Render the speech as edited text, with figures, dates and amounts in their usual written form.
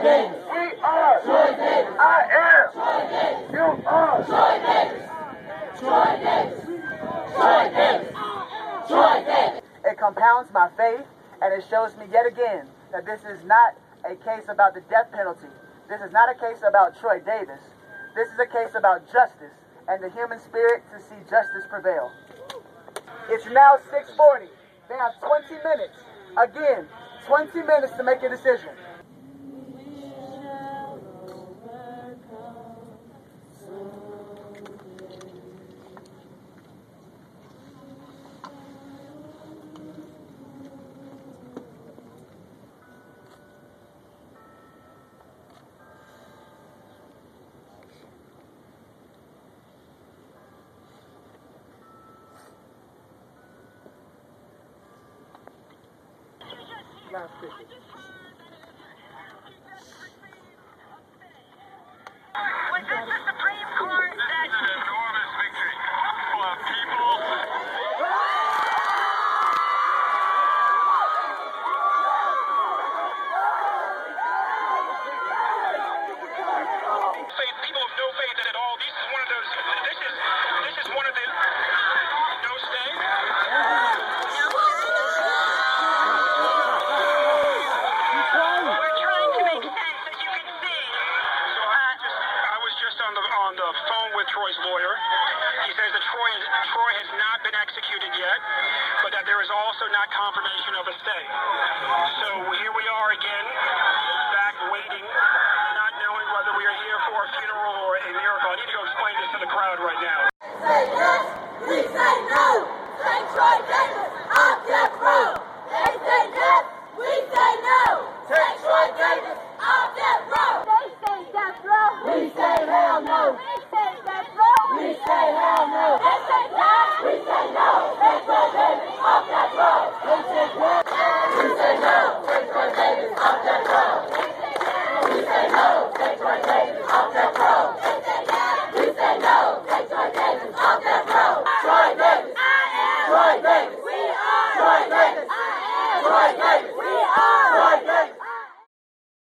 Davis. We are Troy Davis. I am Troy Davis. You are Troy Davis. Troy Davis. Troy Davis. Troy Davis. It compounds my faith, and it shows me yet again that this is not a case about the death penalty. This is not a case about Troy Davis. This is a case about justice and the human spirit to see justice prevail. It's now 6:40. They have 20 minutes. Again, 20 minutes to make a decision. Last ticket.